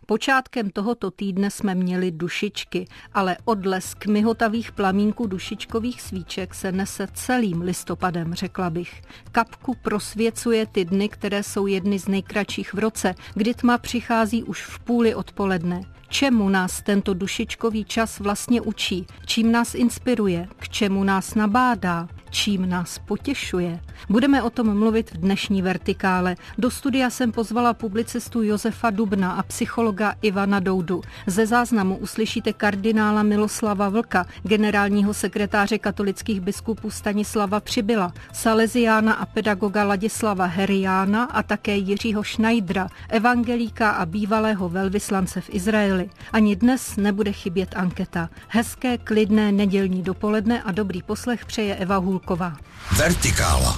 Počátkem tohoto týdne jsme měli dušičky, ale odlesk mihotavých plamínků dušičkových svíček se nese celým listopadem, řekla bych. Kapku prosvěcuje ty dny, které jsou jedny z nejkratších v roce, kdy tma přichází už v půli odpoledne. Čemu nás tento dušičkový čas vlastně učí? Čím nás inspiruje? K čemu nás nabádá? Čím nás potěšuje? Budeme o tom mluvit v dnešní Vertikále. Do studia jsem pozvala publicistu Josefa Dubna a psychologa Ivana Doudu. Ze záznamu uslyšíte kardinála Miloslava Vlka, generálního sekretáře katolických biskupů Stanislava Přibyla, saleziána a pedagoga Ladislava Heriána a také Jiřího Schneidera, evangelíka a bývalého velvyslance v Izraeli. Ani dnes nebude chybět anketa. Hezké, klidné nedělní dopoledne a dobrý poslech přeje Eva Hulková. Vertikála.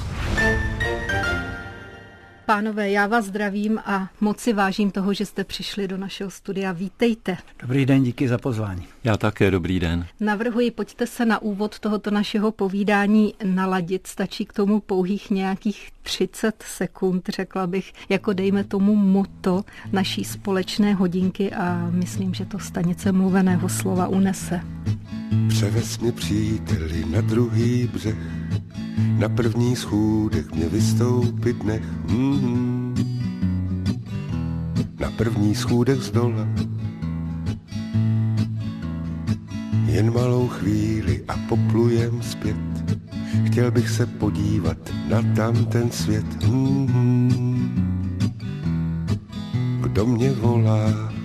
Pánové, já vás zdravím a moc si vážím toho, že jste přišli do našeho studia. Vítejte. Dobrý den, díky za pozvání. Já také, dobrý den. Navrhuji, pojďte se na úvod tohoto našeho povídání naladit. Stačí k tomu pouhých nějakých 30 sekund, řekla bych, jako dejme tomu motto naší společné hodinky a myslím, že to stanice mluveného slova unese. Převez mě, příteli, na druhý břeh, na první schůdek mě vystoupit nech. Na první schůdek zdola. Jen malou chvíli a poplujem zpět. Chtěl bych se podívat na tamten svět. Kdo mě volá?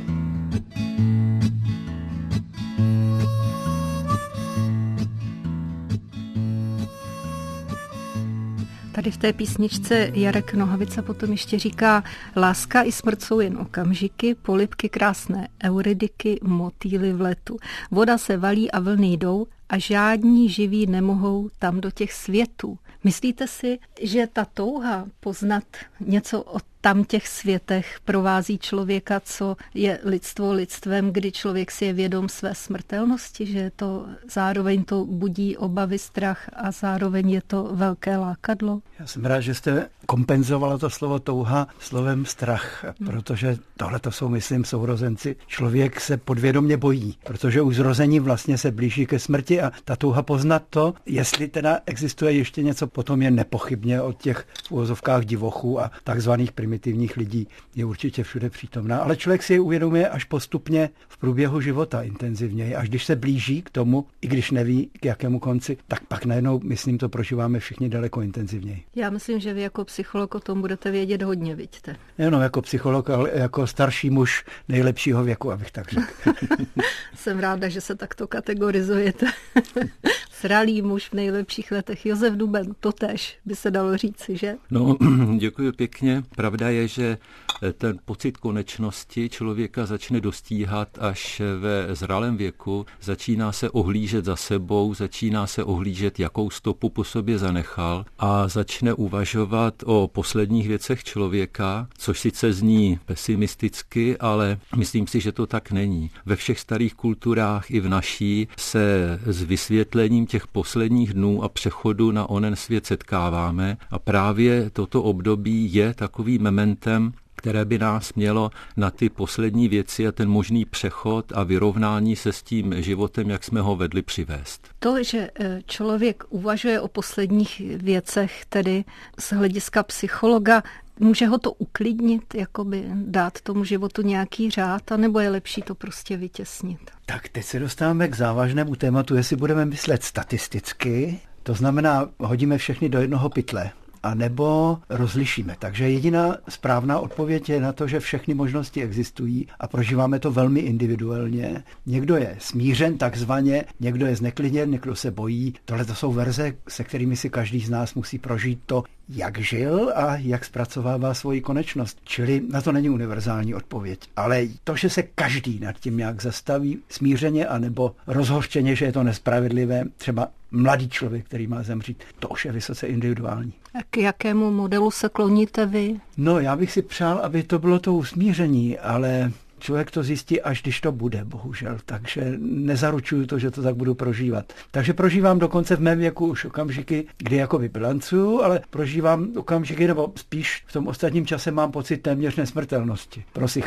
Tady v té písničce Jarek Nohavica potom ještě říká: láska i smrt jsou jen okamžiky, polibky krásné euridiky, motýly v letu. Voda se valí a vlny jdou a žádní živí nemohou tam do těch světů. Myslíte si, že ta touha poznat něco o tam těch světech provází člověka, co je lidstvo lidstvem, kdy člověk si je vědom své smrtelnosti, že to zároveň to budí obavy, strach a zároveň je to velké lákadlo? Já jsem rád, že jste kompenzovala to slovo touha slovem strach, protože tohle to jsou, myslím, sourozenci. Člověk se podvědomě bojí, protože už zrození vlastně se blíží ke smrti a ta touha poznat to, jestli teda existuje ještě něco, potom je nepochybně od těch v uvozovkách divochů a takzvaných primitivních lidí je určitě všude přítomná, ale člověk si je uvědomuje až postupně v průběhu života intenzivněji, až když se blíží k tomu, i když neví k jakému konci, tak pak najednou, myslím, to prožíváme všichni daleko intenzivněji. Já myslím, že vy jako psycholog o tom budete vědět hodně, vidíte. Nejenom jako psycholog, ale jako starší muž nejlepšího věku, abych tak řekl. Jsem ráda, že se takto kategorizujete. Zralý muž v nejlepších letech. Josef Duben, totéž by se dalo říci, že? No, děkuji pěkně. Pravda je, že ten pocit konečnosti člověka začne dostíhat až ve zralém věku. Začíná se ohlížet za sebou, začíná se ohlížet, jakou stopu po sobě zanechal a začne uvažovat o posledních věcech člověka, což sice zní pesimisticky, ale myslím si, že to tak není. Ve všech starých kulturách i v naší se s vysvětlením těch posledních dnů a přechodu na onen svět setkáváme a právě toto období je takovým mementem, které by nás mělo na ty poslední věci a ten možný přechod a vyrovnání se s tím životem, jak jsme ho vedli, přivést. To, že člověk uvažuje o posledních věcech, tedy z hlediska psychologa, může ho to uklidnit, jakoby dát tomu životu nějaký řád, anebo je lepší to prostě vytěsnit? Tak teď se dostáváme k závažnému tématu, jestli budeme myslet statisticky, to znamená, hodíme všechny do jednoho pytle, a nebo rozlišíme. Takže jediná správná odpověď je na to, že všechny možnosti existují a prožíváme to velmi individuálně. Někdo je smířen takzvaně, někdo je zneklidněn, někdo se bojí. Tohle to jsou verze, se kterými si každý z nás musí prožít to, jak žil a jak zpracovává svoji konečnost. Čili na to není univerzální odpověď. Ale to, že se každý nad tím nějak zastaví smířeně anebo rozhořčeně, že je to nespravedlivé, třeba mladý člověk, který má zemřít, to už je vysoce individuální. A k jakému modelu se kloníte vy? No, já bych si přál, aby to bylo to usmíření, ale člověk to zjistí, až když to bude, bohužel. Takže nezaručuju to, že to tak budu prožívat. Takže prožívám dokonce v mém věku už okamžiky, kdy jakoby bilancuju, ale prožívám okamžiky, nebo spíš v tom ostatním čase mám pocit téměř nesmrtelnosti. Prosichr.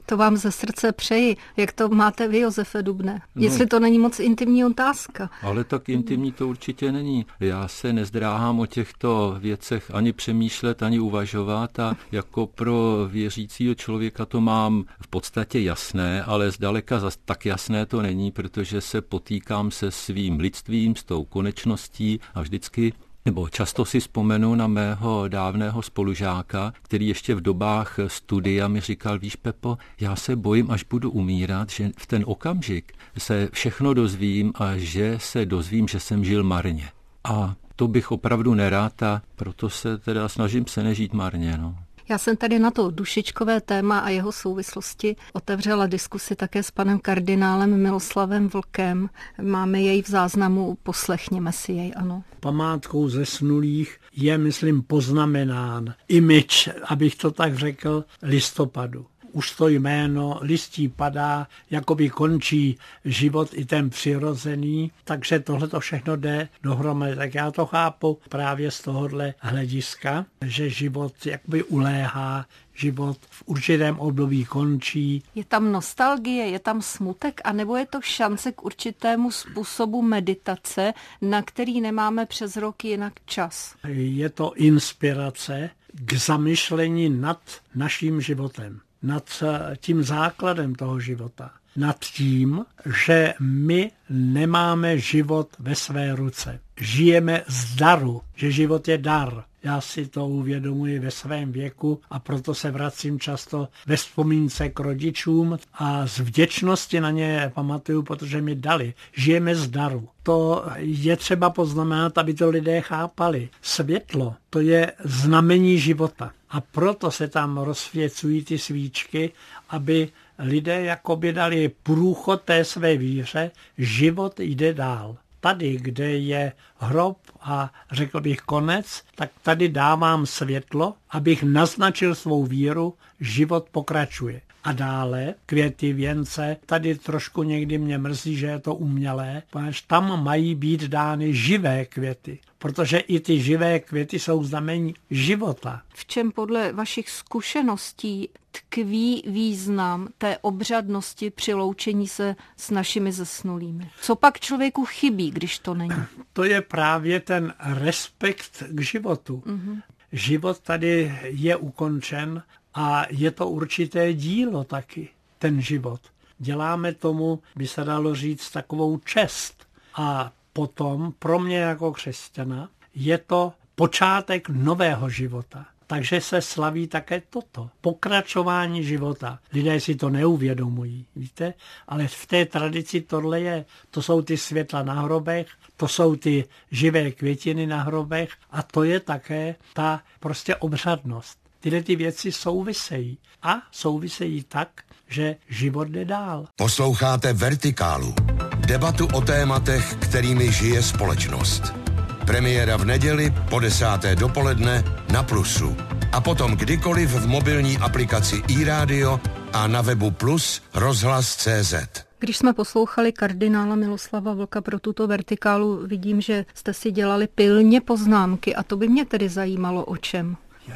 To vám ze srdce přeji. Jak to máte vy, Josefe Dubné? Jestli to není moc intimní otázka. Ale tak intimní to určitě není. Já se nezdráhám o těchto věcech ani přemýšlet, ani uvažovat a jako pro věřícího člověka to mám v podstatě jasné, ale zdaleka tak jasné to není, protože se potýkám se svým lidstvím, s tou konečností a vždycky nebo často si vzpomenu na mého dávného spolužáka, který ještě v dobách studia mi říkal, víš Pepo, já se bojím, až budu umírat, že v ten okamžik se všechno dozvím a že se dozvím, že jsem žil marně. A to bych opravdu nerad a proto se teda snažím se nežít marně. No. Já jsem tady na to dušičkové téma a jeho souvislosti otevřela diskusi také s panem kardinálem Miloslavem Vlkem. Máme jej v záznamu, poslechněme si jej, ano. Památkou zesnulých je, myslím, poznamenán image, abych to tak řekl, listopadu. Už to jméno listí padá, jakoby končí život i ten přirozený, takže tohle to všechno jde dohromady. Tak já to chápu právě z tohohle hlediska, že život jakoby uléhá, život v určitém období končí. Je tam nostalgie, je tam smutek, anebo je to šance k určitému způsobu meditace, na který nemáme přes roky jinak čas? Je to inspirace k zamyšlení nad naším životem, nad tím základem toho života, nad tím, že my nemáme život ve své ruce. Žijeme z daru, že život je dar. Já si to uvědomuji ve svém věku a proto se vracím často ve vzpomínce k rodičům a z vděčnosti na ně pamatuju, protože mi dali. Žijeme z daru. To je třeba poznamenat, aby to lidé chápali. Světlo, to je znamení života. A proto se tam rozsvěcují ty svíčky, aby lidé jakoby dali průchod té své víře, život jde dál. Tady, kde je hrob a řekl bych konec, tak tady dávám světlo, abych naznačil svou víru, život pokračuje. A dále květy, věnce, tady trošku někdy mě mrzí, že je to umělé, protože tam mají být dány živé květy, protože i ty živé květy jsou znamení života. V čem podle vašich zkušeností tkví význam té obřadnosti při loučení se s našimi zesnulými? Co pak člověku chybí, když to není? To je právě ten respekt k životu. Život tady je ukončen a je to určité dílo taky, ten život. Děláme tomu, by se dalo říct, takovou čest. A potom pro mě jako křesťana je to počátek nového života. Takže se slaví také toto. Pokračování života. Lidé si to neuvědomují, víte? Ale v té tradici tohle je. To jsou ty světla na hrobech, to jsou ty živé květiny na hrobech a to je také ta prostě obřadnost. Tyhle ty věci souvisejí. A souvisejí tak, že život jde dál. Posloucháte Vertikálu. Debatu o tématech, kterými žije společnost. Premiéra v neděli po 10. dopoledne na Plusu. A potom kdykoliv v mobilní aplikaci iRádio a na webu Plus rozhlas.cz. Když jsme poslouchali kardinála Miloslava Vlka pro tuto vertikálu, vidím, že jste si dělali pilně poznámky a to by mě tedy zajímalo o čem.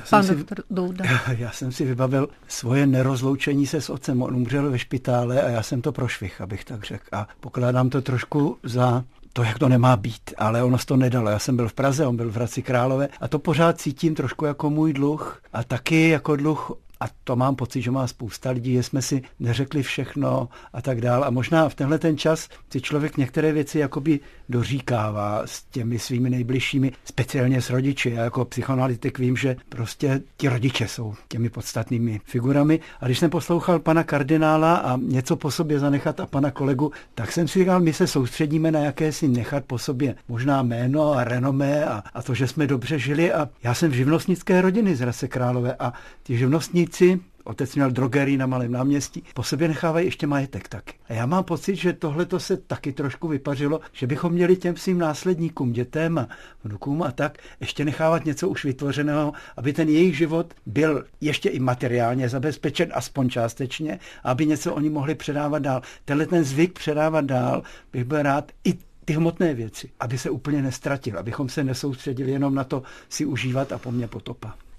Já jsem si vybavil svoje nerozloučení se s otcem. On umřel ve špitále a já jsem to prošvih, abych tak řekl. A pokládám to trošku za to, jak to nemá být, ale ono se to nedalo. Já jsem byl v Praze, on byl v Hradci Králové a to pořád cítím trošku jako můj dluh a taky jako dluh. A to mám pocit, že má spousta lidí, že jsme si neřekli všechno a tak dál. A možná v tenhle ten čas si člověk některé věci jakoby doříkává s těmi svými nejbližšími, speciálně s rodiči. Já jako psychoanalytik vím, že prostě ti rodiče jsou těmi podstatnými figurami. A když jsem poslouchal pana kardinála a něco po sobě zanechat a pana kolegu, tak jsem si říkal, my se soustředíme na jakési nechat po sobě možná jméno a renomé a to, že jsme dobře žili. A já jsem v živnostnické rodiny z Hradce Králové a ti živnostníci, otec měl drogerii na Malém náměstí, po sobě nechávají ještě majetek taky. A já mám pocit, že tohleto se taky trošku vypařilo, že bychom měli těm svým následníkům, dětem a vnukům a tak ještě nechávat něco už vytvořeného, aby ten jejich život byl ještě i materiálně zabezpečen, aspoň částečně, aby něco oni mohli předávat dál. Tenhle ten zvyk předávat dál bych byl rád i ty hmotné věci, aby se úplně nestratil, abychom se nesoustředili jenom na to si užívat a po mně potopa.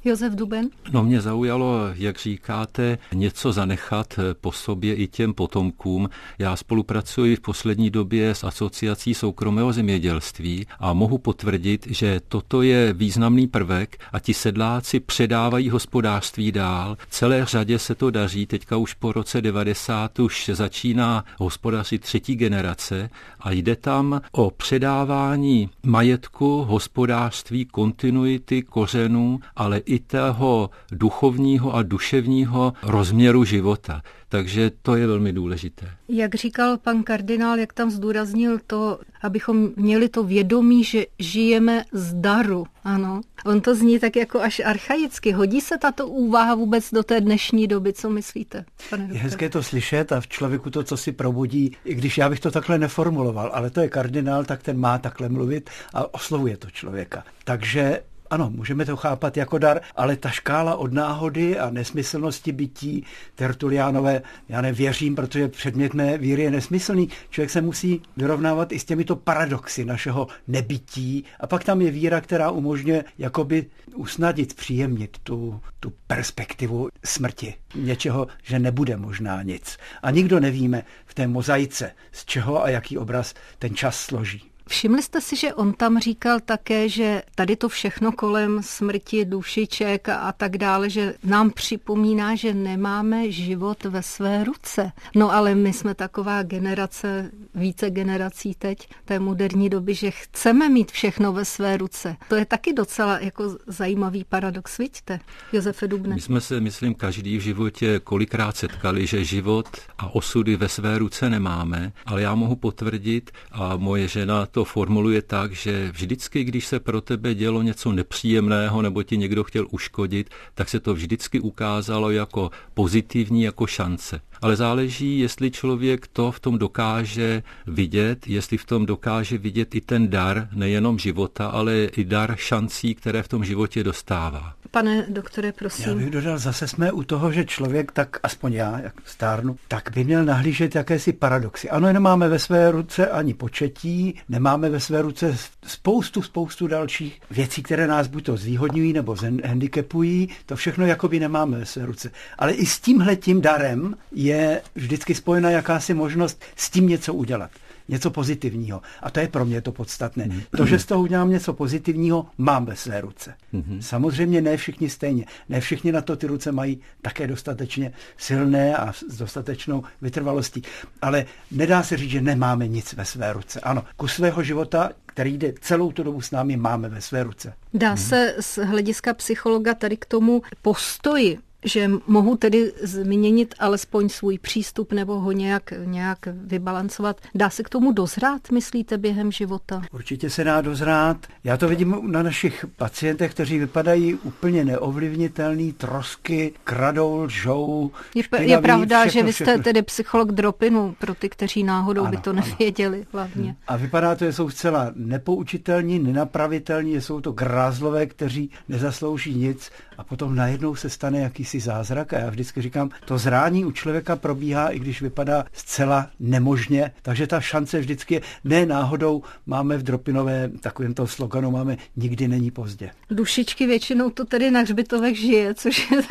Josef Duben? No, mě zaujalo, jak říkáte, něco zanechat po sobě i těm potomkům. Já spolupracuji v poslední době s Asociací soukromého zemědělství a mohu potvrdit, že toto je významný prvek a ti sedláci předávají hospodářství dál. Celé řadě se to daří, teďka už po roce 90 už začíná hospodařit třetí generace a jde tam o předávání majetku, hospodářství, kontinuity, kořenů, ale i toho duchovního a duševního rozměru života. Takže to je velmi důležité. Jak říkal pan kardinál, jak tam zdůraznil to, abychom měli to vědomí, že žijeme z daru. Ano. On to zní tak jako až archaicky. Hodí se tato úvaha vůbec do té dnešní doby? Co myslíte, pane doktore? Je hezké to slyšet a v člověku to, co si probudí, i když já bych to takhle neformuloval, ale to je kardinál, tak ten má takhle mluvit a oslovuje to člověka. Takže ano, můžeme to chápat jako dar, ale ta škála od náhody a nesmyslnosti bytí Tertuliánové, já nevěřím, protože předmět mé víry je nesmyslný. Člověk se musí vyrovnávat i s těmito paradoxy našeho nebytí a pak tam je víra, která umožňuje jakoby usnadnit, příjemnit tu perspektivu smrti. Něčeho, že nebude možná nic. A nikdo nevíme v té mozaice, z čeho a jaký obraz ten čas složí. Všimli jste si, že on tam říkal také, že tady to všechno kolem smrti dušiček a tak dále, že nám připomíná, že nemáme život ve své ruce. No ale my jsme taková generace, více generací teď, té moderní doby, že chceme mít všechno ve své ruce. To je taky docela jako zajímavý paradox, vidíte, Josefe Dubne? My jsme se, myslím, každý v životě kolikrát setkali, že život a osudy ve své ruce nemáme, ale já mohu potvrdit a moje žena to formuluje tak, že vždycky, když se pro tebe dělo něco nepříjemného nebo ti někdo chtěl uškodit, tak se to vždycky ukázalo jako pozitivní, jako šance. Ale záleží, jestli člověk to v tom dokáže vidět, jestli v tom dokáže vidět i ten dar nejenom života, ale i dar šancí, které v tom životě dostává. Pane doktore, prosím. Já bych dodal, zase jsme u toho, že člověk, tak aspoň já, jak stárnu, tak by měl nahlížet jakési paradoxy. Ano, nemáme ve své ruce ani početí, nemáme ve své ruce spoustu dalších věcí, které nás buď to zvýhodňují nebo handicapují, to všechno jakoby nemáme ve své ruce. Ale i s tímhletím darem je vždycky spojena jakási možnost s tím něco udělat. Něco pozitivního. A to je pro mě to podstatné. To, že z toho udělám něco pozitivního, mám ve své ruce. Samozřejmě ne všichni stejně. Ne všichni na to ty ruce mají také dostatečně silné a s dostatečnou vytrvalostí. Ale nedá se říct, že nemáme nic ve své ruce. Ano, kus svého života, který jde celou tu dobu s námi, máme ve své ruce. Dá se z hlediska psychologa tady k tomu postoji, že mohu tedy změnit alespoň svůj přístup nebo ho nějak vybalancovat. Dá se k tomu dozrát, myslíte, během života? Určitě se dá dozrát. Já to vidím na našich pacientech, kteří vypadají úplně neovlivnitelný, trosky, kradou, lžou. Je pravda, že vy jste tedy psycholog Dropinu, pro ty, kteří náhodou by to nevěděli hlavně. A vypadá to, že jsou zcela nepoučitelní, nenapravitelní, že jsou to grázlové, kteří nezaslouží nic a potom najednou se stane jakýsi zázrak a já vždycky říkám, to zrání u člověka probíhá, i když vypadá zcela nemožně, takže ta šance vždycky je, ne náhodou máme v Dropinové takovémto sloganu, máme nikdy není pozdě. Dušičky většinou to tedy na hřbitovech žije, což je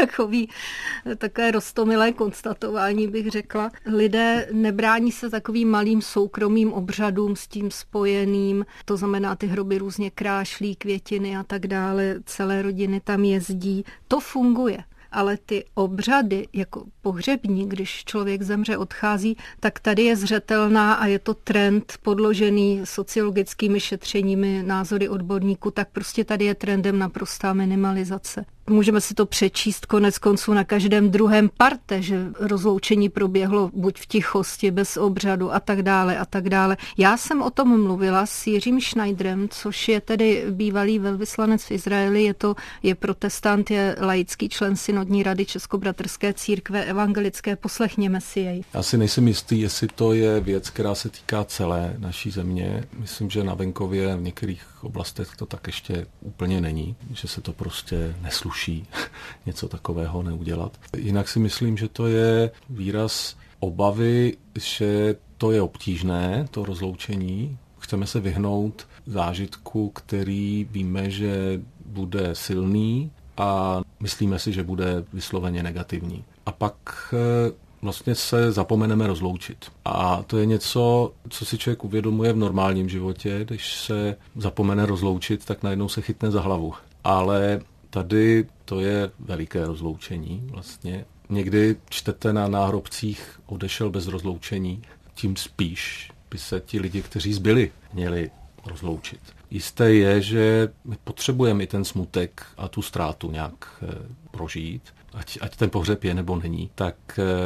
takové roztomilé konstatování, bych řekla. Lidé nebrání se takovým malým soukromým obřadům s tím spojeným, to znamená ty hroby různě krášlí, květiny a tak dále, celé rodiny tam jezdí, to funguje. Ale ty obřady jako pohřební, když člověk zemře, odchází, tak tady je zřetelná a je to trend podložený sociologickými šetřeními, názory odborníků, tak prostě tady je trendem naprostá minimalizace. Můžeme si to přečíst konec konců na každém druhém parte, že rozloučení proběhlo buď v tichosti, bez obřadu a tak dále a tak dále. Já jsem o tom mluvila s Jiřím Schneiderem, což je tedy bývalý velvyslanec v Izraeli, je protestant, je laický člen synodní rady Českobratrské církve evangelické. Poslechněme si jej. Já si nejsem jistý, jestli to je věc, která se týká celé naší země. Myslím, že na venkově v některých oblastech to tak ještě úplně není, že se to prostě nesluší něco takového neudělat. Jinak si myslím, že to je výraz obavy, že to je obtížné, to rozloučení. Chceme se vyhnout zážitku, který víme, že bude silný, a myslíme si, že bude vysloveně negativní. A pak vlastně se zapomeneme rozloučit. A to je něco, co si člověk uvědomuje v normálním životě. Když se zapomene rozloučit, tak najednou se chytne za hlavu. Ale tady to je veliké rozloučení vlastně. Někdy čtete na náhrobcích odešel bez rozloučení, tím spíš by se ti lidi, kteří zbyli, měli rozloučit. Jisté je, že my potřebujeme i ten smutek a tu ztrátu nějak prožít, ať ten pohřeb je nebo není, tak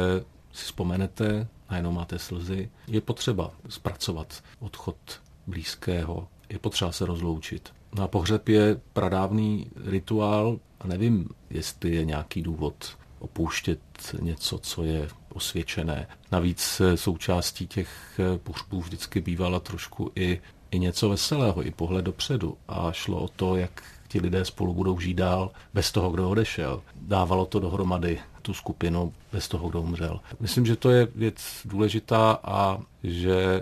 si vzpomenete, najednou máte slzy. Je potřeba zpracovat odchod blízkého, je potřeba se rozloučit. No a pohřeb je pradávný rituál a nevím, jestli je nějaký důvod opouštět něco, co je osvědčené. Navíc součástí těch pohřbů vždycky bývala trošku i něco veselého, i pohled dopředu. A šlo o to, jak ti lidé spolu budou žít dál bez toho, kdo odešel. Dávalo to dohromady tu skupinu bez toho, kdo umřel. Myslím, že to je věc důležitá a že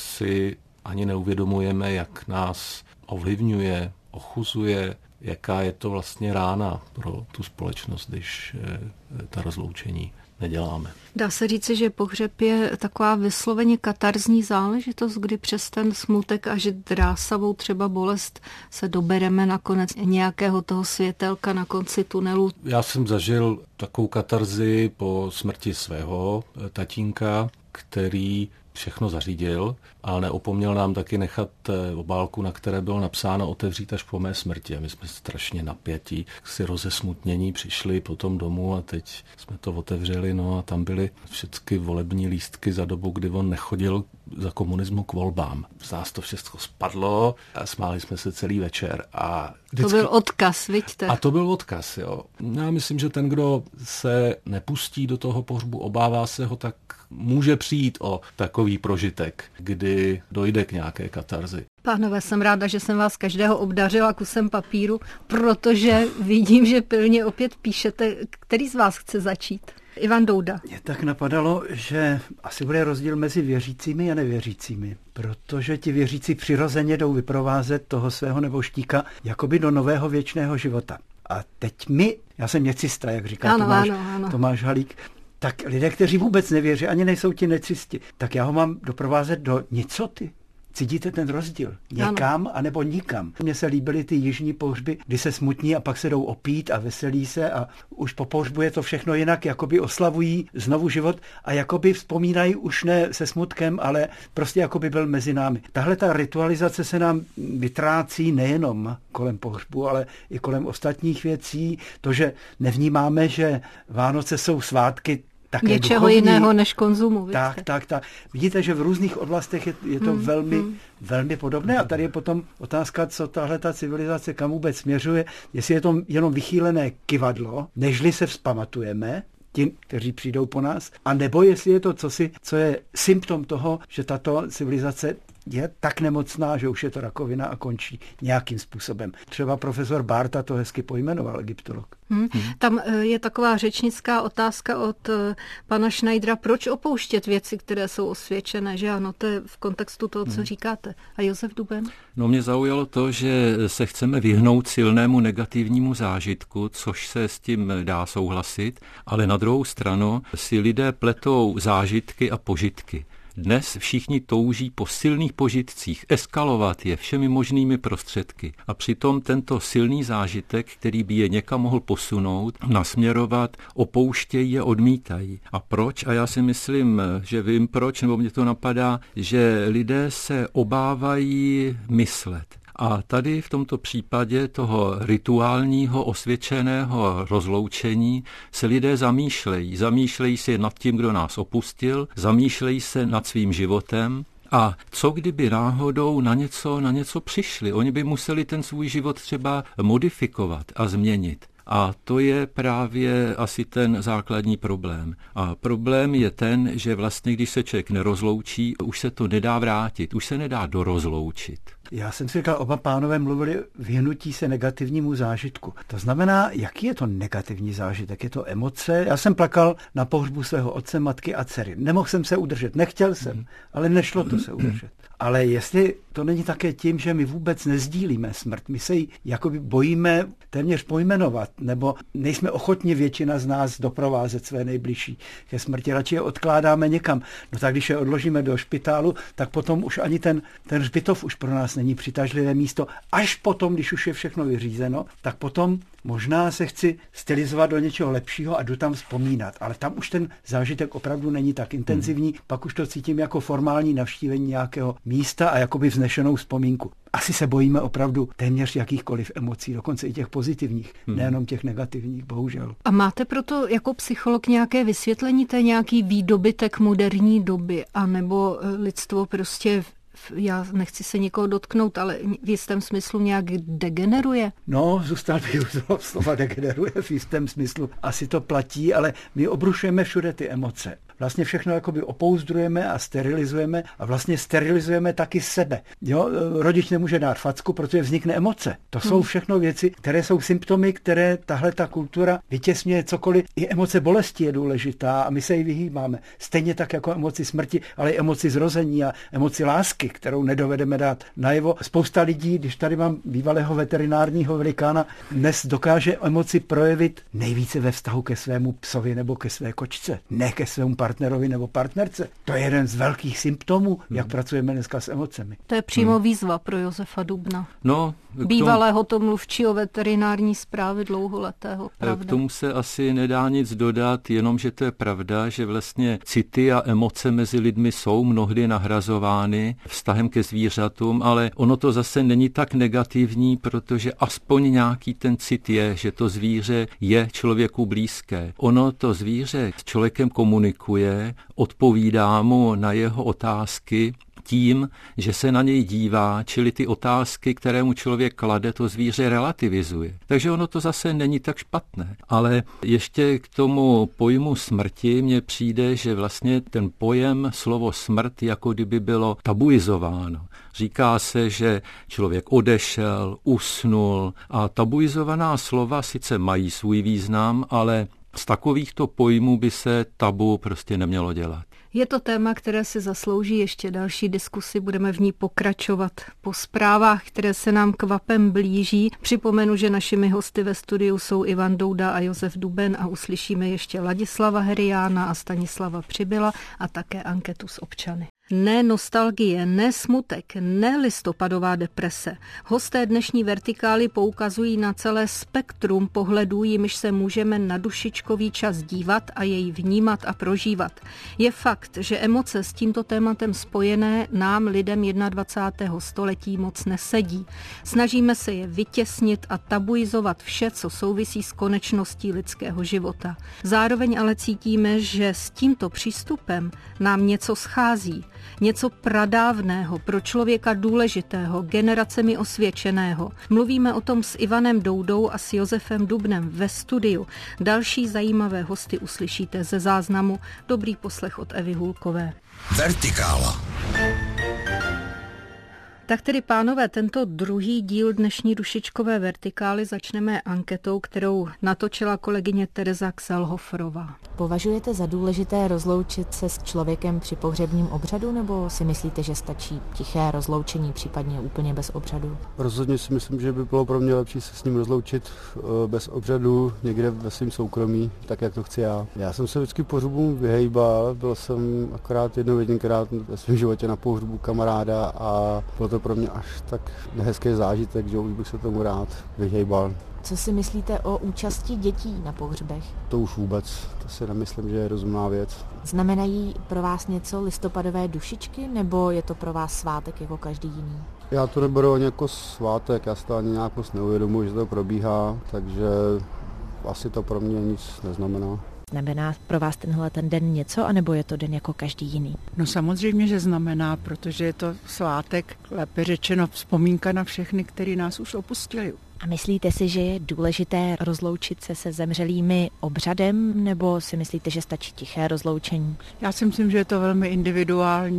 si ani neuvědomujeme, jak nás ovlivňuje, ochuzuje, jaká je to vlastně rána pro tu společnost, když ta rozloučení neděláme. Dá se říci, že pohřeb je taková vysloveně katarzní záležitost, kdy přes ten smutek a že drásavou třeba bolest se dobereme nakonec nějakého toho světelka na konci tunelu. Já jsem zažil takovou katarzi po smrti svého tatínka, který všechno zařídil, ale neopomněl nám taky nechat obálku, na které bylo napsáno otevřít až po mé smrti. A my jsme strašně napjatí, si rozesmutnění přišli potom domů a teď jsme to otevřeli, no a tam byly všechny volební lístky za dobu, kdy on nechodil za komunismu k volbám. Z nás to všechno spadlo a smáli jsme se celý večer. A vždycky... To byl odkaz, vidíte? A to byl odkaz, jo. Já myslím, že ten, kdo se nepustí do toho pohřbu, obává se ho, tak může přijít o takový prožitek, kdy dojde k nějaké katarzi. Pánové, jsem ráda, že jsem vás každého obdařila kusem papíru, protože vidím, že pilně opět píšete. Který z vás chce začít? Ivan Douda. Mě tak napadalo, že asi bude rozdíl mezi věřícími a nevěřícími, protože ti věřící přirozeně jdou vyprovázet toho svého nebožtíka jakoby do nového věčného života. A teď já jsem necista, jak říká Tomáš Halík, tak lidé, kteří vůbec nevěří, ani nejsou ti necisti, tak já ho mám doprovázet do nicoty. Cítíte ten rozdíl? Někam anebo nikam. Mně se líbily ty jižní pohřby, kdy se smutní a pak se jdou opít a veselí se a už po pohřbu je to všechno jinak, jakoby oslavují znovu život a jakoby vzpomínají už ne se smutkem, ale prostě jakoby byl mezi námi. Tahle ta ritualizace se nám vytrácí nejenom kolem pohřbu, ale i kolem ostatních věcí. To, že nevnímáme, že Vánoce jsou svátky něčeho duchovní, jiného než konzumu. Tak. Vidíte, že v různých oblastech je to velmi podobné a tady je potom otázka, co tahle ta civilizace kam vůbec směřuje, jestli je to jenom vychýlené kyvadlo, nežli se vzpamatujeme, tím, kteří přijdou po nás, a nebo jestli je to co je symptom toho, že tato civilizace je tak nemocná, že už je to rakovina a končí nějakým způsobem. Třeba profesor Bárta to hezky pojmenoval, egyptolog. Tam je taková řečnická otázka od pana Schneidera, proč opouštět věci, které jsou osvědčené, že ano, to je v kontextu toho, co říkáte. A Josef Duben? No, mě zaujalo to, že se chceme vyhnout silnému negativnímu zážitku, což se s tím dá souhlasit, ale na druhou stranu si lidé pletou zážitky a požitky. Dnes všichni touží po silných požitcích, eskalovat je všemi možnými prostředky. A přitom tento silný zážitek, který by je někam mohl posunout, nasměrovat, opouštějí a odmítají. A proč? A já si myslím, že vím proč, nebo mě to napadá, že lidé se obávají myslet. A tady v tomto případě toho rituálního osvědčeného rozloučení se lidé zamýšlejí. Zamýšlejí se nad tím, kdo nás opustil, zamýšlejí se nad svým životem. A co kdyby náhodou na něco přišli? Oni by museli ten svůj život třeba modifikovat a změnit. A to je právě asi ten základní problém. A problém je ten, že vlastně, když se člověk nerozloučí, už se to nedá vrátit, už se nedá dorozloučit. Já jsem si říkal, oba pánové mluvili vyhnutí se negativnímu zážitku. To znamená, jaký je to negativní zážitek? Je to emoce? Já jsem plakal na pohřbu svého otce, matky a dcery. Nemohl jsem se udržet, nechtěl jsem, ale nešlo to se udržet. Ale jestli to není také tím, že my vůbec nezdílíme smrt, my se ji jakoby bojíme téměř pojmenovat, nebo nejsme ochotni většina z nás doprovázet své nejbližší ke smrti, radši je odkládáme někam. No tak když je odložíme do špitálu, tak potom už ani ten hřbitov už pro nás není přitažlivé místo. Až potom, když už je všechno vyřízeno, tak potom možná se chci stylizovat do něčeho lepšího a jdu tam vzpomínat. Ale tam už ten zážitek opravdu není tak intenzivní, pak už to cítím jako formální navštívení nějakého místa a jakoby vznešenou vzpomínku. Asi se bojíme opravdu téměř jakýchkoliv emocí, dokonce i těch pozitivních, nejenom těch negativních, bohužel. A máte proto jako psycholog nějaké vysvětlení, to je nějaký výdobytek moderní doby, anebo lidstvo prostě, já nechci se nikoho dotknout, ale v jistém smyslu nějak degeneruje? No, zůstal by u toho slova degeneruje v jistém smyslu. Asi to platí, ale my obrušujeme všude ty emoce. Vlastně všechno jakoby opouzdrujeme a sterilizujeme a vlastně sterilizujeme taky sebe. Jo, rodič nemůže dát facku, protože vznikne emoce. To jsou všechno věci, které jsou symptomy, které tahle ta kultura vytěsňuje cokoliv. I emoce bolesti je důležitá a my se jí vyhýbáme. Stejně tak jako emoci smrti, ale i emoci zrození a emoci lásky, kterou nedovedeme dát najevo. Spousta lidí, když tady mám bývalého veterinárního velikána, dnes dokáže emoci projevit nejvíce ve vztahu ke svému psovi nebo ke své kočce, ne ke svému partnerovi nebo partnerce. To je jeden z velkých symptomů, jak pracujeme dneska s emocemi. To je přímo výzva pro Josefa Dubna. No, bývalého to mluvčího veterinární správy dlouholetého, pravda? K tomu se asi nedá nic dodat, jenom že to je pravda, že vlastně city a emoce mezi lidmi jsou mnohdy nahrazovány vztahem ke zvířatům, ale ono to zase není tak negativní, protože aspoň nějaký ten cit je, že to zvíře je člověku blízké. Ono to zvíře s člověkem komunikuje, odpovídá mu na jeho otázky tím, že se na něj dívá, čili ty otázky, které mu člověk klade, to zvíře relativizuje. Takže ono to zase není tak špatné. Ale ještě k tomu pojmu smrti mně přijde, že vlastně ten pojem slovo smrt jako kdyby bylo tabuizováno. Říká se, že člověk odešel, usnul a tabuizovaná slova sice mají svůj význam, ale z takovýchto pojmů by se tabu prostě nemělo dělat. Je to téma, které si zaslouží ještě další diskusi, budeme v ní pokračovat po zprávách, které se nám kvapem blíží. Připomenu, že našimi hosty ve studiu jsou Ivan Douda a Josef Duben a uslyšíme ještě Ladislava Heriána a Stanislava Přibyla a také anketu s občany. Ne nostalgie, ne smutek, ne listopadová deprese. Hosté dnešní Vertikály poukazují na celé spektrum pohledů, jimiž se můžeme na dušičkový čas dívat a jej vnímat a prožívat. Je fakt, že emoce s tímto tématem spojené nám lidem 21. století moc nesedí. Snažíme se je vytěsnit a tabuizovat vše, co souvisí s konečností lidského života. Zároveň ale cítíme, že s tímto přístupem nám něco schází. Něco pradávného, pro člověka důležitého, generacemi osvědčeného. Mluvíme o tom s Ivanem Doudou a s Josefem Dubnem ve studiu. Další zajímavé hosty uslyšíte ze záznamu. Dobrý poslech od Evy Hulkové. Vertikála. Tak tedy, pánové, tento druhý díl dnešní dušičkové Vertikály začneme anketou, kterou natočila kolegyně Tereza Kselhoferová. Považujete za důležité rozloučit se s člověkem při pohřebním obřadu, nebo si myslíte, že stačí tiché rozloučení, případně úplně bez obřadu? Rozhodně si myslím, že by bylo pro mě lepší se s ním rozloučit bez obřadu, někde ve svém soukromí, tak jak to chci já. Já jsem se vždycky pohřbům vyhejbal, byl jsem akorát jedinkrát ve svém životě na pohřbu kamaráda a bylo to pro mě až tak nehezký zážitek, že už bych se tomu rád vyhejbal. Co si myslíte o účasti dětí na pohřbech? To už vůbec, to si nemyslím, že je rozumná věc. Znamenají pro vás něco listopadové dušičky, nebo je to pro vás svátek jako každý jiný? Já to neberu ani jako svátek, já si to ani nějak moc neuvědomuji, že to probíhá, takže asi to pro mě nic neznamená. Znamená pro vás tenhle ten den něco, anebo je to den jako každý jiný? No samozřejmě, že znamená, protože je to svátek, lépe řečeno vzpomínka na všechny, kteří nás už opustili. A myslíte si, že je důležité rozloučit se se zemřelými obřadem, nebo si myslíte, že stačí tiché rozloučení? Já si myslím, že je to velmi individuální.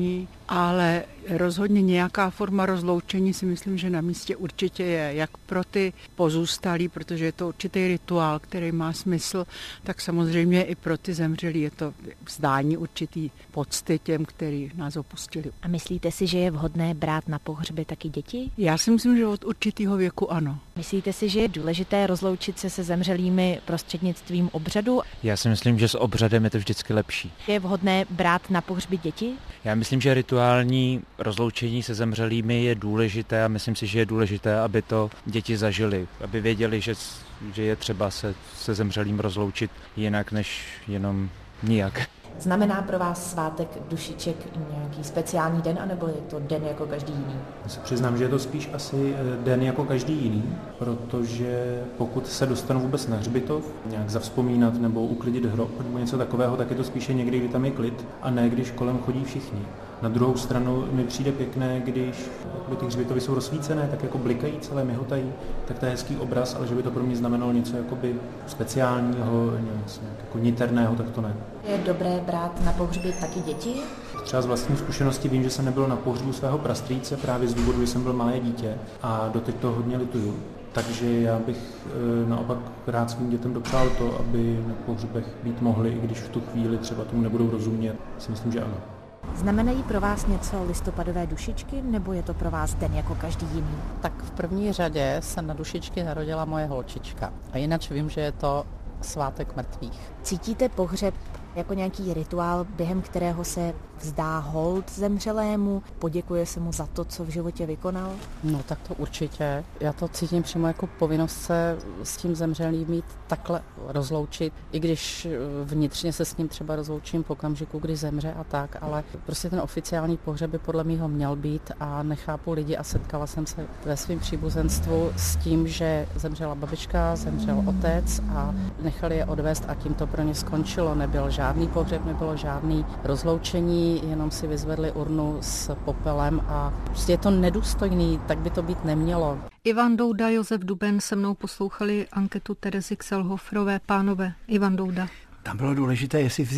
ale rozhodně nějaká forma rozloučení si myslím, že na místě určitě je, jak pro ty pozůstalí, protože je to určitý rituál, který má smysl, tak samozřejmě i pro ty zemřelí je to vzdání určitý pocty těm, kteří nás opustili. A myslíte si, že je vhodné brát na pohřby taky děti? Já si myslím, že od určitého věku ano. Myslíte si, že je důležité rozloučit se zemřelými prostřednictvím obřadu? Já si myslím, že s obřadem je to vždycky lepší. Je vhodné brát na pohřby děti? Já myslím, že rituální rozloučení se zemřelými je důležité a myslím si, že je důležité, aby to děti zažili, aby věděli, že je třeba se zemřelým rozloučit jinak než jenom nijak. Znamená pro vás svátek dušiček nějaký speciální den, anebo je to den jako každý jiný? Já se přiznám, že je to spíš asi den jako každý jiný, protože pokud se dostanu vůbec na hřbitov, nějak zavzpomínat nebo uklidit hrob nebo něco takového, tak je to spíše někdy, kdy tam je klid a ne když kolem chodí všichni. Na druhou stranu mi přijde pěkné, když ty hřbitovy jsou rozsvícené, tak jako blikají, celé mihotají, tak to je hezký obraz, ale že by to pro mě znamenalo něco jakoby speciálního, něco jako niterného, tak to ne. Je dobré brát na pohřby taky děti? Třeba z vlastní zkušenosti vím, že jsem nebyl na pohřbu svého prastrýce právě z důvodu, že jsem byl malé dítě a doteď to hodně lituju. Takže já bych naopak rád svým dětem dopřál to, aby na pohřbech být mohli, i když v tu chvíli třeba tomu nebudou rozumět. Si myslím, že ano. Znamenají pro vás něco listopadové dušičky, nebo je to pro vás den jako každý jiný? Tak v první řadě se na dušičky narodila moje holčička. A jinak vím, že je to svátek mrtvých. Cítíte pohřeb jako nějaký rituál, během kterého se vzdá hold zemřelému, poděkuje se mu za to, co v životě vykonal? No tak to určitě. Já to cítím přímo jako povinnost se s tím zemřelým mít takhle rozloučit, i když vnitřně se s ním třeba rozloučím v okamžiku, kdy zemře a tak, ale prostě ten oficiální pohřeb by podle mého měl být a nechápu lidi a setkala jsem se ve svém příbuzenstvu s tím, že zemřela babička, zemřel otec a nechali je odvést a tím to pro ně skončilo. Nebyl žádný pohřeb, nebylo žádný rozloučení, jenom si vyzvedli urnu s popelem a prostě je to nedůstojný, tak by to být nemělo. Ivan Douda, Josef Duben se mnou poslouchali anketu Terezy Kselhofrové. Pánové, Ivan Douda. Tam bylo důležité,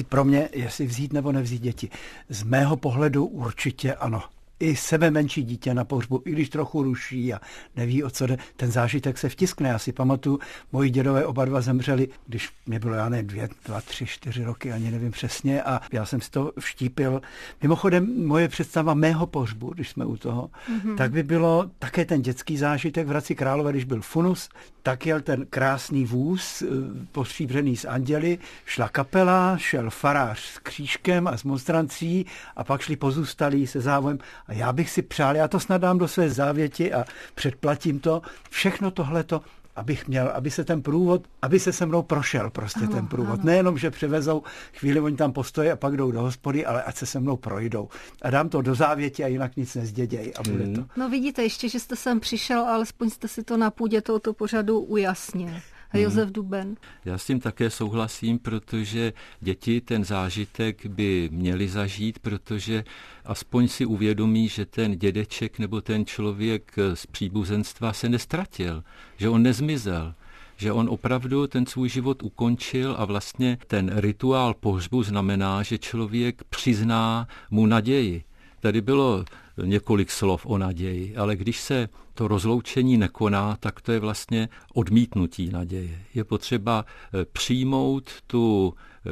jestli vzít nebo nevzít děti. Z mého pohledu určitě ano. I sebe menší dítě na pohřbu, i když trochu ruší a neví, o co jde, ten zážitek se vtiskne. Já si pamatuju, moji dědové oba dva zemřeli, když mě bylo, já nevím, 2, 3, 4 roky, ani nevím přesně, a já jsem si to vštípil. Mimochodem, moje představa mého pohřbu, když jsme u toho, tak by bylo také ten dětský zážitek v Hradci Králové, když byl funus, tak jel ten krásný vůz, postříbřený z anděli, šla kapela, šel farář s křížkem a s monstrancí a pak šli pozůstalí se závojem. A já bych si přál, já to snad dám do své závěti a předplatím to, všechno tohleto, abych měl, aby se ten průvod, aby se se mnou prošel prostě ten průvod. Nejenom, že převezou, chvíli oni tam postojí a pak jdou do hospody, ale ať se se mnou projdou. A dám to do závěti a jinak nic nezděděj a bude to. No vidíte, ještě, že jste sem přišel, alespoň jste si to na půdě tohoto pořadu ujasnil. Josef Duben. Já s tím také souhlasím, protože děti ten zážitek by měli zažít, protože aspoň si uvědomí, že ten dědeček nebo ten člověk z příbuzenstva se nestratil, že on nezmizel, že on opravdu ten svůj život ukončil a vlastně ten rituál pohřbu znamená, že člověk přizná mu naději. Tady bylo několik slov o naději, ale když se to rozloučení nekoná, tak to je vlastně odmítnutí naděje. Je potřeba přijmout tu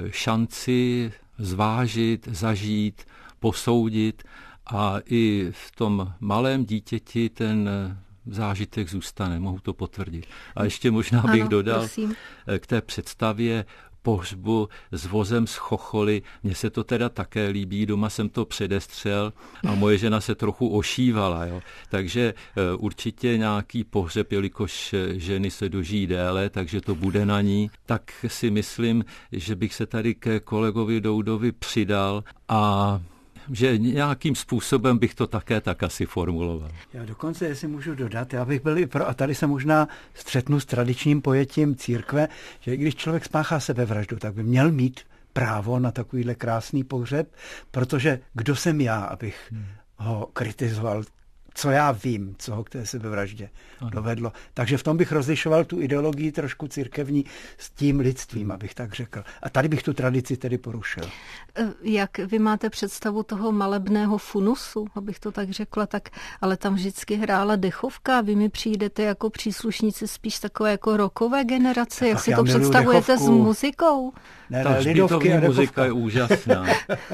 šanci, zvážit, zažít, posoudit a i v tom malém dítěti ten zážitek zůstane, mohu to potvrdit. A ještě možná bych dodal k té představě pohřbu s vozem z chocholy. Mně se to teda také líbí, doma jsem to předestřel a moje žena se trochu ošívala. Jo. Takže určitě nějaký pohřeb, jelikož ženy se dožijí déle, takže to bude na ní, tak si myslím, že bych se tady ke kolegovi Doudovi přidal a že nějakým způsobem bych to také tak asi formuloval. Já dokonce, jestli můžu dodat, já bych byl i pro, a tady se možná střetnu s tradičním pojetím církve, že když člověk spáchá sebevraždu, tak by měl mít právo na takovýhle krásný pohřeb, protože kdo jsem já, abych ho kritizoval co já vím, co ho k té sebevraždě dovedlo. Takže v tom bych rozlišoval tu ideologii trošku církevní s tím lidstvím, abych tak řekl. A tady bych tu tradici tedy porušil. Jak vy máte představu toho malebného funusu, abych to tak řekla, tak ale tam vždycky hrála dechovka. Vy mi přijdete jako příslušníci spíš takové jako rockové generace. Jak si to představujete dechovku s muzikou? Ta lidovní muzika je úžasná.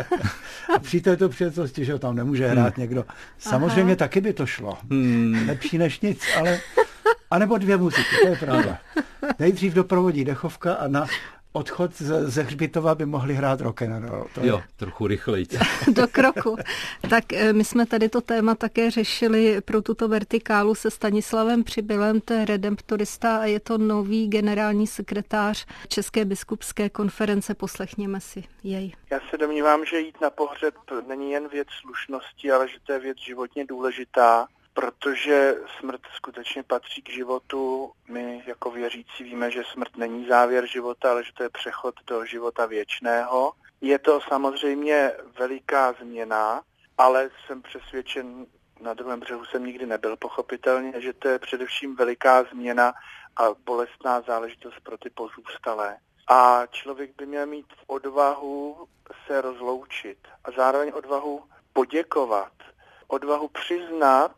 A při této příležitosti, že tam nemůže hrát někdo. Samozřejmě taky by to šlo. Lepší než nic, ale... A nebo dvě muziky, to je pravda. Nejdřív doprovodí dechovka a na odchod ze hřbitova by mohli hrát rock'n'roll. Jo, trochu rychleji. Do kroku. Tak my jsme tady to téma také řešili pro tuto vertikálu se Stanislavem Přibylem, to je redemptorista a je to nový generální sekretář České biskupské konference. Poslechněme si jej. Já se domnívám, že jít na pohřeb není jen věc slušnosti, ale že to je věc životně důležitá, protože smrt skutečně patří k životu. My jako věřící víme, že smrt není závěr života, ale že to je přechod do života věčného. Je to samozřejmě veliká změna, ale jsem přesvědčen, na druhém břehu jsem nikdy nebyl pochopitelně, že to je především veliká změna a bolestná záležitost pro ty pozůstalé. A člověk by měl mít odvahu se rozloučit a zároveň odvahu poděkovat, odvahu přiznat,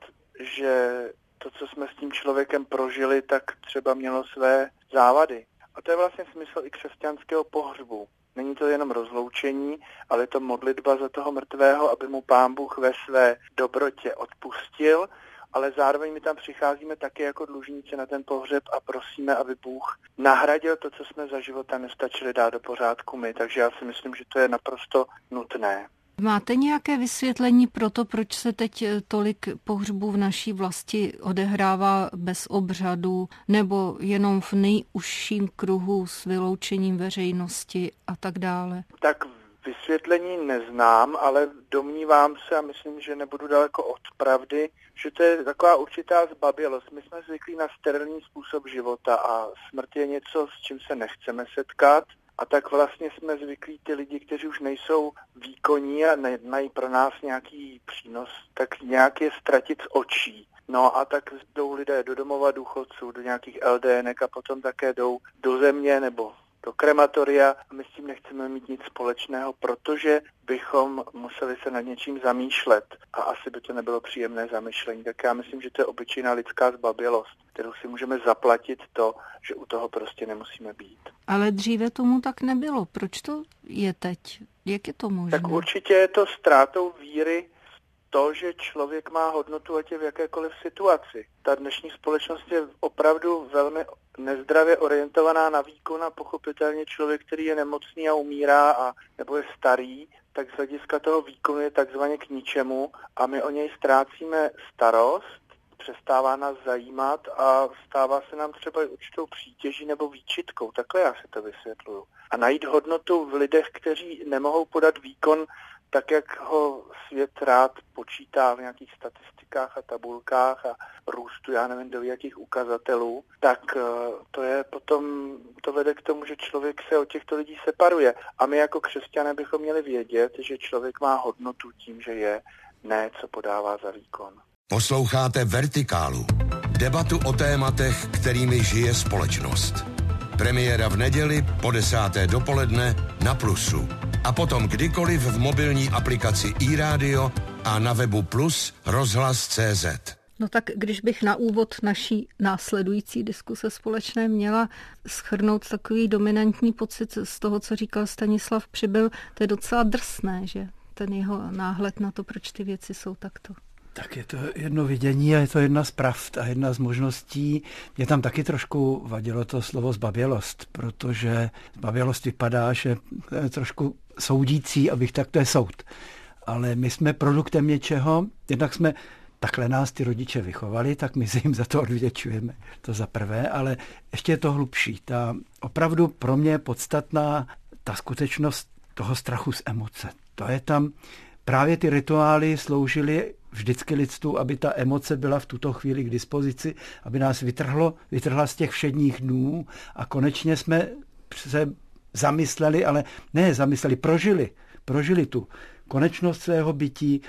že to, co jsme s tím člověkem prožili, tak třeba mělo své závady. A to je vlastně smysl i křesťanského pohřbu. Není to jenom rozloučení, ale je to modlitba za toho mrtvého, aby mu Pán Bůh ve své dobrotě odpustil, ale zároveň my tam přicházíme také jako dlužníci na ten pohřeb a prosíme, aby Bůh nahradil to, co jsme za života nestačili dát do pořádku my. Takže já si myslím, že to je naprosto nutné. Máte nějaké vysvětlení pro to, proč se teď tolik pohřbů v naší vlasti odehrává bez obřadu nebo jenom v nejužším kruhu s vyloučením veřejnosti a tak dále? Tak vysvětlení neznám, ale domnívám se a myslím, že nebudu daleko od pravdy, že to je taková určitá zbabělost. My jsme zvyklí na sterilní způsob života a smrt je něco, s čím se nechceme setkat. A tak vlastně jsme zvyklí ty lidi, kteří už nejsou výkonní a nemají pro nás nějaký přínos, tak nějak je ztratit z očí. No a tak jdou lidé do domova důchodců, do nějakých LDNek a potom také jdou do země nebo do krematoria a my s tím nechceme mít nic společného, protože bychom museli se nad něčím zamýšlet a asi by to nebylo příjemné zamyšlení. Tak já myslím, že to je obyčejná lidská zbabělost, kterou si můžeme zaplatit to, že u toho prostě nemusíme být. Ale dříve tomu tak nebylo. Proč to je teď? Jak je to možné? Tak určitě je to ztrátou víry to, že člověk má hodnotu ať je v jakékoliv situaci. Ta dnešní společnost je opravdu velmi nezdravě orientovaná na výkon a pochopitelně člověk, který je nemocný a umírá a nebo je starý, tak z hlediska toho výkonu je takzvaně k ničemu a my o něj ztrácíme starost, přestává nás zajímat a stává se nám třeba i určitou přítěží nebo výčitkou. Takhle já si to vysvětluju. A najít hodnotu v lidech, kteří nemohou podat výkon tak, jak ho svět rád počítá v nějakých statistikách a tabulkách a růstu, já nevím, do jakých ukazatelů, tak to je potom, to vede k tomu, že člověk se od těchto lidí separuje. A my jako křesťané bychom měli vědět, že člověk má hodnotu tím, že je, ne co podává za výkon. Posloucháte Vertikálu. Debatu o tématech, kterými žije společnost. Premiéra v neděli po 10. dopoledne na Plusu. A potom kdykoliv v mobilní aplikaci iRádio a na webu Plus rozhlas.cz. No tak když bych na úvod naší následující diskuse společné měla shrnout takový dominantní pocit z toho, co říkal Stanislav Přibyl, to je docela drsné, že ten jeho náhled na to, proč ty věci jsou takto. Tak je to jedno vidění a je to jedna z pravd a jedna z možností. Mě tam taky trošku vadilo to slovo zbabělost, protože zbabělost vypadá, že je trošku soudící, abych tak, to je soud. Ale my jsme produktem něčeho, jednak jsme takhle nás ty rodiče vychovali, tak my se jim za to odvděčujeme. To za prvé, ale ještě je to hlubší. Ta opravdu pro mě podstatná ta skutečnost toho strachu z emoce. To je tam, právě ty rituály sloužily vždycky lidstvu, aby ta emoce byla v tuto chvíli k dispozici, aby nás vytrhla z těch všedních dnů a konečně jsme se prožili tu konečnost svého bytí,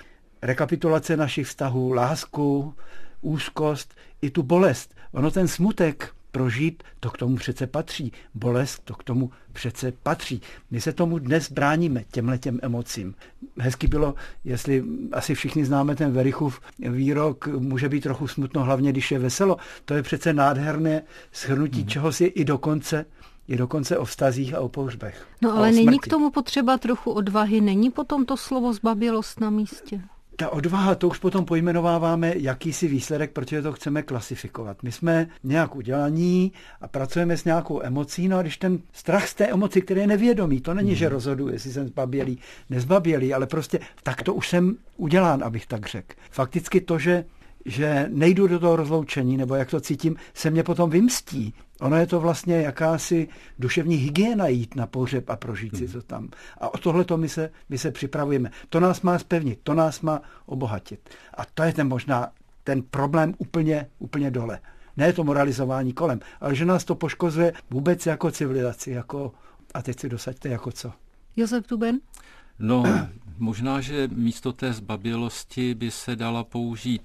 rekapitulace našich vztahů, lásku, úzkost, i tu bolest. Ono ten smutek prožít, to k tomu přece patří. Bolest, to k tomu přece patří. My se tomu dnes bráníme, těmhletěm emocím. Hezky bylo, jestli asi všichni známe ten Verichův výrok, může být trochu smutno, hlavně když je veselo. To je přece nádherné shrnutí čehosi i dokonce o vztazích a o pohřbech. No ale není k tomu potřeba trochu odvahy? Není potom to slovo zbabělost na místě? Ta odvaha, to už potom pojmenováváme jakýsi výsledek, protože to chceme klasifikovat. My jsme nějak udělaní a pracujeme s nějakou emocí, no a když ten strach z té emoci, který je nevědomý, to není, že rozhoduji, jestli jsem zbabělý, nezbabělý, ale prostě tak to už jsem udělán, abych tak řekl. Fakticky to, že nejdu do toho rozloučení, nebo jak to cítím, se mě potom vymstí. Ono je to vlastně jakási duševní hygiena jít na pohřeb a prožít si to tam. A o tohleto my se připravujeme. To nás má zpevnit, to nás má obohatit. A to je možná ten problém úplně dole. Ne je to moralizování kolem, ale že nás to poškozuje vůbec jako civilizaci, a teď si dosaďte jako co. Josef Tuben? No, možná, že místo té zbabělosti by se dala použít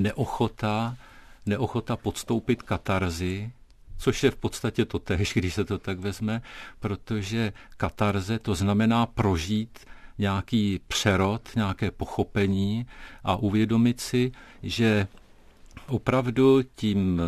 neochota podstoupit katarzi, což je v podstatě totéž, když se to tak vezme, protože katarze to znamená prožít nějaký přerod, nějaké pochopení a uvědomit si, že opravdu tím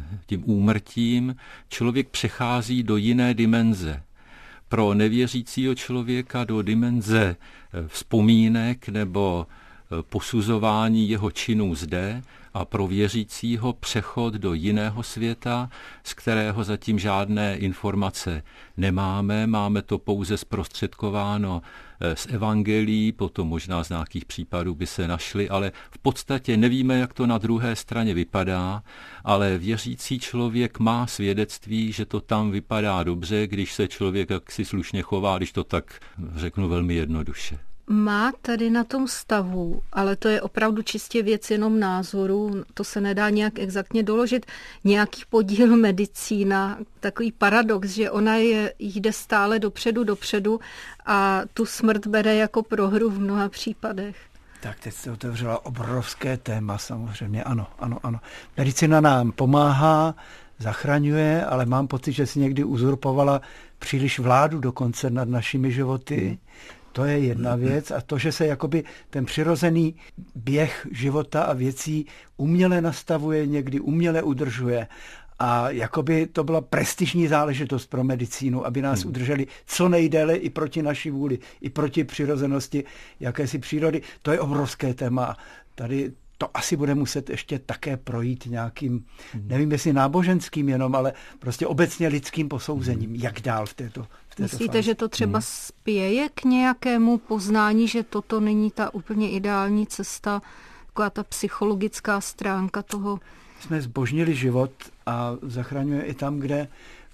úmrtím člověk přechází do jiné dimenze. Pro nevěřícího člověka do dimenze vzpomínek nebo posuzování jeho činů zde a pro věřícího přechod do jiného světa, z kterého zatím žádné informace nemáme. Máme to pouze zprostředkováno z evangelií, potom možná z nějakých případů by se našly, ale v podstatě nevíme, jak to na druhé straně vypadá, ale věřící člověk má svědectví, že to tam vypadá dobře, když se člověk jaksi slušně chová, když to tak řeknu velmi jednoduše. Má tady na tom stavu, ale to je opravdu čistě věc jenom názoru, to se nedá nějak exaktně doložit, nějaký podíl medicína, takový paradox, že ona jde stále dopředu a tu smrt bere jako prohru v mnoha případech. Tak teď jste otevřela obrovské téma samozřejmě, ano. Medicína nám pomáhá, zachraňuje, ale mám pocit, že si někdy uzurpovala příliš vládu dokonce nad našimi životy. To je jedna věc a to, že se jakoby ten přirozený běh života a věcí uměle nastavuje, někdy uměle udržuje a jakoby to byla prestižní záležitost pro medicínu, aby nás udrželi co nejdéle i proti naší vůli, i proti přirozenosti jakési přírody. To je obrovské téma. Tady to asi bude muset ještě také projít nějakým, nevím jestli náboženským jenom, ale prostě obecně lidským posouzením, jak dál v této Myslíte, fázi. že to třeba spěje k nějakému poznání, že toto není ta úplně ideální cesta, taková ta psychologická stránka toho? Jsme zbožnili život a zachraňuje i tam, kde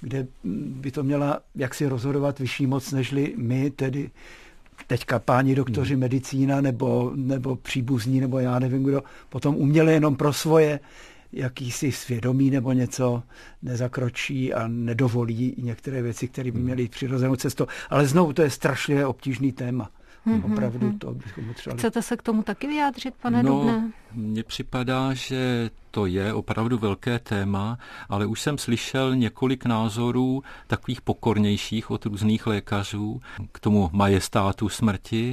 by to měla jaksi rozhodovat vyšší moc, nežli my, tedy teďka páni doktoři medicína nebo příbuzní, nebo já nevím kdo, potom uměli jenom pro svoje jakýsi svědomí nebo něco nezakročí a nedovolí některé věci, které by měly jít přirozenou cestou. Ale znovu to je strašlivě obtížný téma. Opravdu to bychom potřebovali. Chcete se k tomu taky vyjádřit, pane Dubné? Mně připadá, že to je opravdu velké téma, ale už jsem slyšel několik názorů takových pokornějších od různých lékařů k tomu majestátu smrti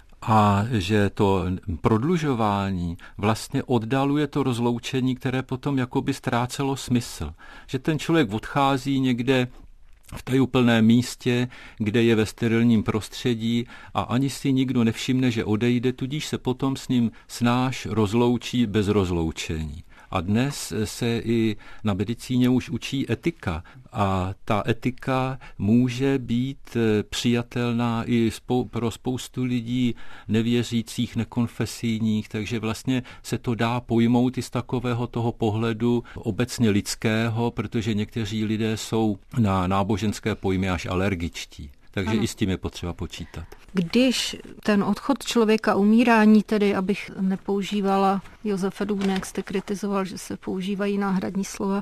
a že to prodlužování vlastně oddaluje to rozloučení, které potom jakoby ztrácelo smysl. Že ten člověk odchází někde v tajuplném místě, kde je ve sterilním prostředí a ani si nikdo nevšimne, že odejde, tudíž se potom s ním snáš rozloučí bez rozloučení. A dnes se i na medicíně už učí etika a ta etika může být přijatelná i pro spoustu lidí nevěřících, nekonfesijních, takže vlastně se to dá pojmout i z takového toho pohledu obecně lidského, protože někteří lidé jsou na náboženské pojmy až alergičtí. Takže ano. I s tím je potřeba počítat. Když ten odchod člověka, umírání tedy, abych nepoužívala Josefa Dubne, jak jste kritizoval, že se používají náhradní slova,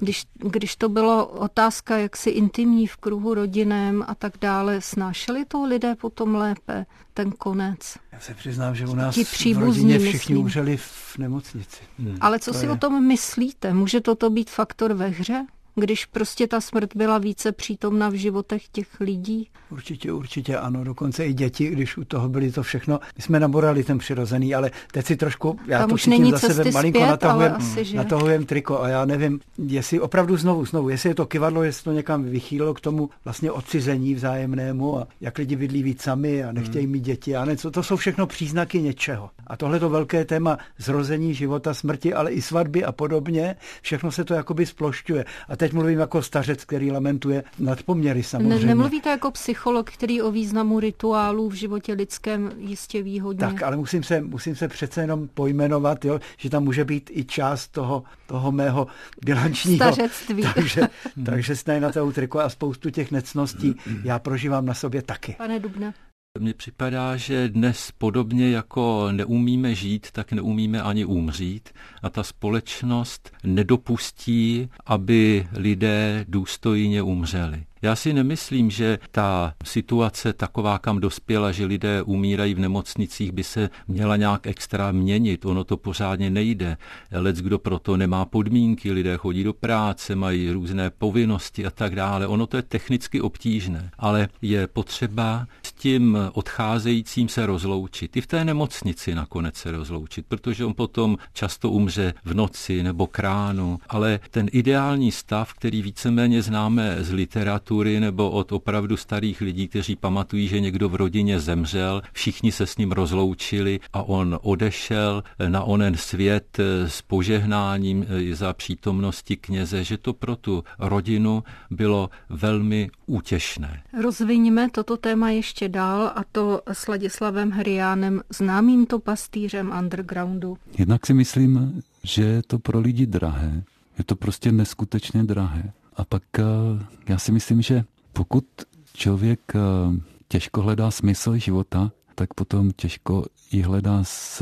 když to bylo otázka jaksi intimní v kruhu rodinném a tak dále, snášeli to lidé potom lépe, ten konec? Já se přiznám, že u nás v rodině všichni umřeli v nemocnici. Ale co si o tom myslíte? Může toto být faktor ve hře? Když prostě ta smrt byla více přítomna v životech těch lidí? Určitě ano, dokonce i děti, když u toho byli to všechno. My jsme naborali ten přirozený, ale teď si trošku, já tam to cítím za sebe, malinko natahujem triko a já nevím, jestli opravdu znovu, jestli je to kyvadlo, jestli to někam vychýlilo k tomu vlastně odcizení vzájemnému a jak lidi bydlí víc sami a nechtějí mít děti a něco, to jsou všechno příznaky něčeho. A tohle to velké téma zrození, života, smrti, ale i svatby a podobně, všechno se to jakoby splošťuje. A teď mluvím jako stařec, který lamentuje nad poměry samozřejmě. Nemluvíte jako psycholog, který o významu rituálů v životě lidském jistě ví hodně. Tak, ale musím se přece jenom pojmenovat, jo, že tam může být i část toho mého bilančního stařectví. Takže si na toho triko a spoustu těch necností já prožívám na sobě taky. Pane Dubne. Mně připadá, že dnes podobně jako neumíme žít, tak neumíme ani umřít a ta společnost nedopustí, aby lidé důstojně umřeli. Já si nemyslím, že ta situace taková, kam dospěla, že lidé umírají v nemocnicích, by se měla nějak extra měnit. Ono to pořádně nejde. Leckdo proto nemá podmínky, lidé chodí do práce, mají různé povinnosti a tak dále. Ono to je technicky obtížné, ale je potřeba s tím odcházejícím se rozloučit. I v té nemocnici nakonec se rozloučit, protože on potom často umře v noci nebo k ránu. Ale ten ideální stav, který víceméně známe z literatury, nebo od opravdu starých lidí, kteří pamatují, že někdo v rodině zemřel, všichni se s ním rozloučili a on odešel na onen svět s požehnáním za přítomnosti kněze, že to pro tu rodinu bylo velmi útěšné. Rozviňme toto téma ještě dál, a to s Ladislavem Hriánem, známým to pastýřem undergroundu. Jednak si myslím, že je to pro lidi drahé. Je to prostě neskutečně drahé. A pak já si myslím, že pokud člověk těžko hledá smysl života, tak potom těžko i hledá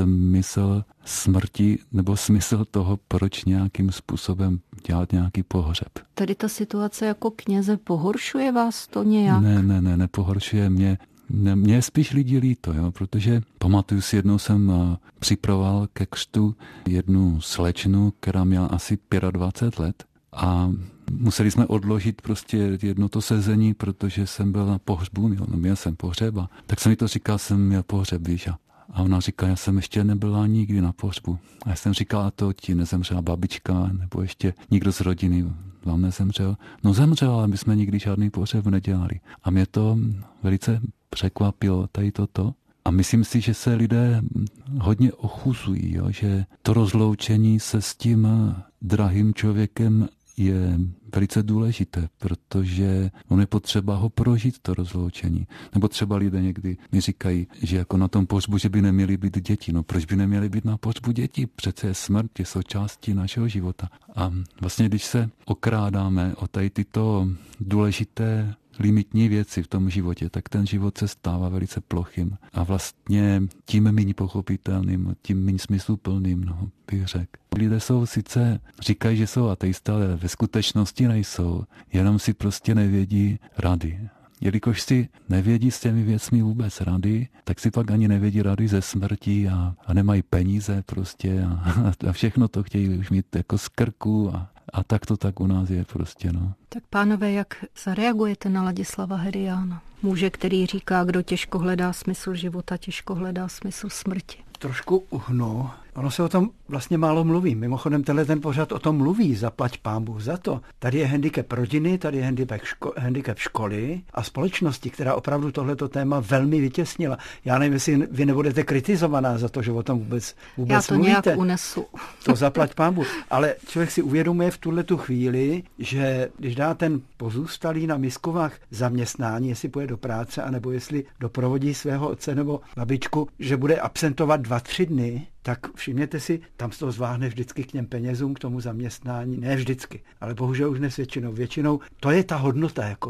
smysl smrti nebo smysl toho, proč nějakým způsobem dělat nějaký pohřeb. Tady ta situace jako kněze pohoršuje vás to nějak? Ne, nepohoršuje mě. Mě spíš lidi líto, jo, protože pamatuju si, jednou jsem připravoval ke křtu jednu slečnu, která měla asi 25 let. A museli jsme odložit prostě jedno to sezení, protože jsem byl na pohřbu, měl jsem pohřeb. Tak jsem mi to říkal, jsem měl pohřeb, víš. A ona říká, já jsem ještě nebyla nikdy na pohřbu. A já jsem říkal, a to ti nezemřela babička, nebo ještě nikdo z rodiny vám nezemřel. No zemřel, ale my jsme nikdy žádný pohřeb nedělali. A mě to velice překvapilo, tady toto. A myslím si, že se lidé hodně ochuzují, jo? Že to rozloučení se s tím drahým člověkem je velice důležité, protože on je potřeba ho prožít, to rozloučení. Nebo třeba lidé někdy mi říkají, že jako na tom pohřbu, že by neměly být děti. No proč by neměly být na pohřbu děti? Přece je smrt, je součástí našeho života. A vlastně, když se okrádáme o tady tyto důležité limitní věci v tom životě, tak ten život se stává velice plochým a vlastně tím méně pochopitelným, tím méně smysluplným, bych řekl. Lidé sice říkají, že jsou ateisté, ale ve skutečnosti nejsou, jenom si prostě nevědí rady. Jelikož si nevědí s těmi věcmi vůbec rady, tak si pak ani nevědí rady ze smrti a nemají peníze prostě a všechno to chtějí už mít jako z krku a tak to tak u nás je prostě, no. Tak pánové, jak zareagujete na Ladislava Hriána? Muže, který říká, kdo těžko hledá smysl života, těžko hledá smysl smrti. Trošku uhnu. Ono se o tom vlastně málo mluví. Mimochodem ten pořad o tom mluví, zaplať pánbůh za to. Tady je handicap rodiny, tady je handicap školy a společnosti, která opravdu tohleto téma velmi vytěsnila. Já nevím, jestli vy nebudete kritizovaná za to, že o tom vůbec Já to mluvíte. Nějak unesu. To zaplať pánbůh. Ale člověk si uvědomuje v tuhletu chvíli, že když dá ten pozůstalý na miskovách zaměstnání, jestli půjde do práce, anebo jestli doprovodí svého otce nebo babičku, že bude absentovat 2-3 dny, tak všimněte si, tam z toho zváhne vždycky k těm penězům, k tomu zaměstnání. Ne vždycky, ale bohužel už dnes většinou. Většinou to je ta hodnota, jakoby.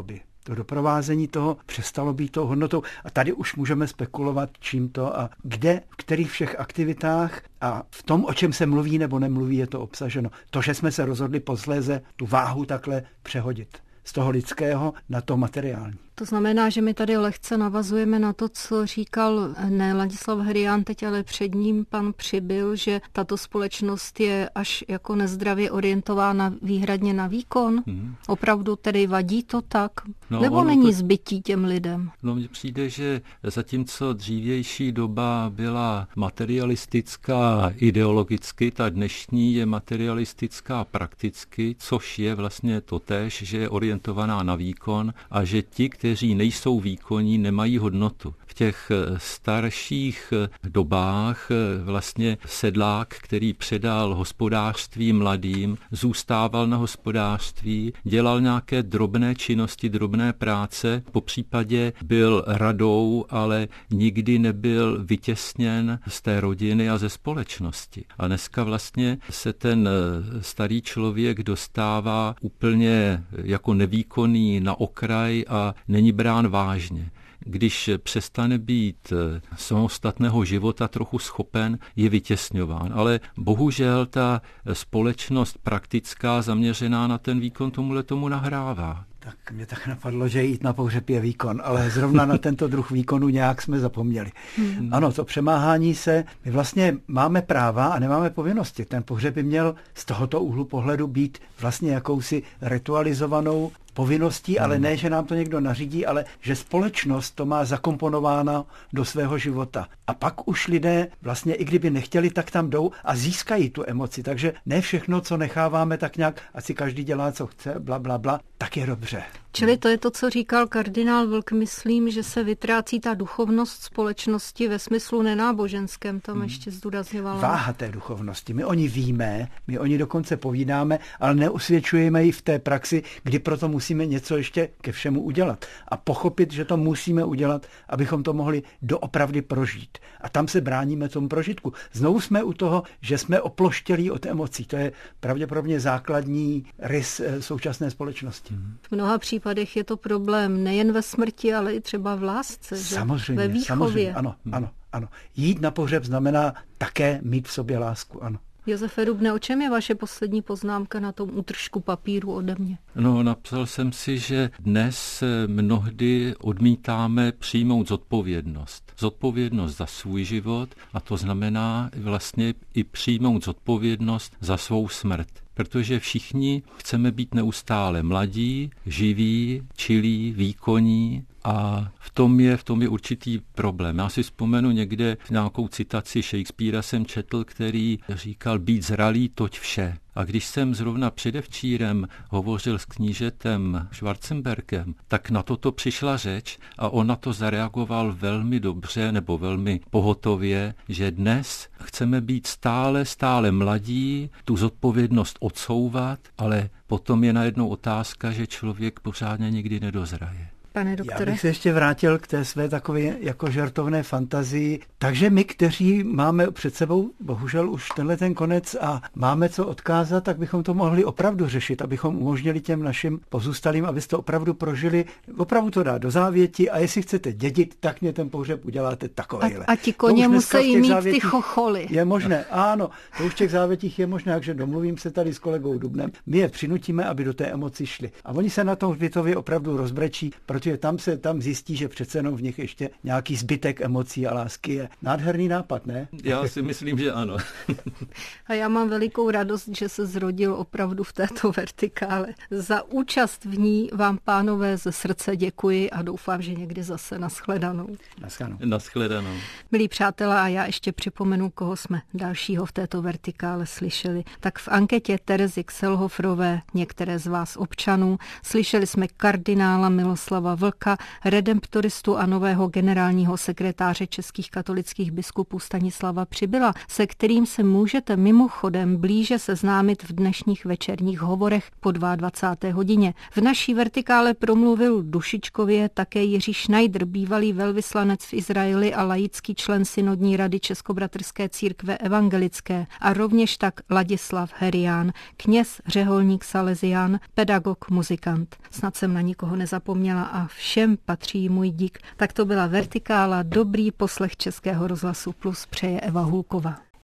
To doprovázení toho přestalo být tou hodnotou. A tady už můžeme spekulovat, čím to a kde, v kterých všech aktivitách a v tom, o čem se mluví nebo nemluví, je to obsaženo. To, že jsme se rozhodli posléze tu váhu takhle přehodit z toho lidského na to materiální. To znamená, že my tady lehce navazujeme na to, co říkal ne Ladislav Hrián teď, ale před ním pan Přibyl, že tato společnost je až jako nezdravě orientována výhradně na výkon. Opravdu tedy vadí to tak? Nebo není zbytí těm lidem? No mně přijde, že zatímco dřívější doba byla materialistická ideologicky, ta dnešní je materialistická prakticky, což je vlastně totéž, že je orientovaná na výkon a že ti, kteří nejsou výkonní, nemají hodnotu. V těch starších dobách vlastně sedlák, který předal hospodářství mladým, zůstával na hospodářství, dělal nějaké drobné činnosti, drobné práce, popřípadě byl radou, ale nikdy nebyl vytěsněn z té rodiny a ze společnosti. A dneska vlastně se ten starý člověk dostává úplně jako nevýkonný na okraj a není brán vážně. Když přestane být samostatného života trochu schopen, je vytěsňován. Ale bohužel ta společnost praktická, zaměřená na ten výkon, tomu nahrává. Tak mě tak napadlo, že jít na pohřeb je výkon, ale zrovna na tento druh výkonu nějak jsme zapomněli. Ano, to přemáhání se, my vlastně máme práva a nemáme povinnosti. Ten pohřeb by měl z tohoto úhlu pohledu být vlastně jakousi ritualizovanou povinností, ale ne, že nám to někdo nařídí, ale že společnost to má zakomponováno do svého života. A pak už lidé vlastně, i kdyby nechtěli, tak tam jdou a získají tu emoci. Takže ne všechno, co necháváme tak nějak, ať si každý dělá, co chce, bla, bla, bla, tak je dobře. Čili to je to, co říkal kardinál Vlk, myslím, že se vytrácí ta duchovnost společnosti ve smyslu nenáboženském, tam ještě zdůrazňovala. Váha té duchovnosti. My o ní víme, my o ní dokonce povídáme, ale neusvědčujeme ji v té praxi, kdy proto musíme něco ještě ke všemu udělat. A pochopit, že to musíme udělat, abychom to mohli doopravdy prožít. A tam se bráníme tomu prožitku. Znovu jsme u toho, že jsme oploštělí od emocí. To je pravděpodobně základní rys současné společnosti. V mnoha případech je to problém nejen ve smrti, ale i třeba v lásce, samozřejmě, ve výchově. Samozřejmě, ano. Jít na pohřeb znamená také mít v sobě lásku, ano. Josefe Dubne, o čem je vaše poslední poznámka na tom útržku papíru ode mě? No, napsal jsem si, že dnes mnohdy odmítáme přijmout zodpovědnost. Zodpovědnost za svůj život a to znamená vlastně i přijmout zodpovědnost za svou smrt. Protože všichni chceme být neustále mladí, živí, čilí, výkonní a v tom je určitý problém. Já si vzpomenu někde nějakou citaci Shakespearea jsem četl, který říkal být zralý, toť vše. A když jsem zrovna předevčírem hovořil s knížetem Schwarzenbergem, tak na toto přišla řeč a on na to zareagoval velmi dobře nebo velmi pohotově, že dnes chceme být stále mladí, tu zodpovědnost odsouvat, ale potom je najednou otázka, že člověk pořádně nikdy nedozraje. Pane doktore? Já bych se ještě vrátil k té své takové jako žertovné fantazii. Takže my, kteří máme před sebou bohužel už tenhle ten konec a máme co odkázat, tak bychom to mohli opravdu řešit, abychom umožnili těm našim pozůstalým, abyste opravdu prožili, opravdu to dát do závěti a jestli chcete dědit, tak mě ten pohřeb uděláte takovejhle. A ti koně musí mít ty chocholy. Je možné, ano, to už v těch závětích je možné, takže domluvím se tady s kolegou Dubnem. My je přinutíme, aby do té emoci šli. A oni se na tom hřbitově opravdu rozbrečí, protože tam zjistí, že přece jenom v nich ještě nějaký zbytek emocí a lásky je. Nádherný nápad, ne? Já si myslím, že ano. A já mám velikou radost, že se zrodil opravdu v této vertikále. Za účast v ní vám, pánové, ze srdce děkuji a doufám, že někdy zase nashledanou. Nashledanou. Milí přátelé, a já ještě připomenu, koho jsme dalšího v této vertikále slyšeli. Tak v anketě Terezy Kselhofrové, některé z vás občanů, slyšeli jsme kardinála Miloslava Jaroslava Vlka, redemptoristu a nového generálního sekretáře českých katolických biskupů Stanislava Přibyla, se kterým se můžete mimochodem blíže seznámit v dnešních večerních hovorech po 22. hodině. V naší vertikále promluvil dušičkově také Jiří Schneider, bývalý velvyslanec v Izraeli a laický člen synodní rady Českobratrské církve evangelické, a rovněž tak Ladislav Herián, kněz, řeholník Salesián, pedagog, muzikant. Snad jsem na nikoho nezapomněla a všem patří můj dík. Tak to byla vertikála. Dobrý poslech Českého rozhlasu Plus přeje Eva Hulková.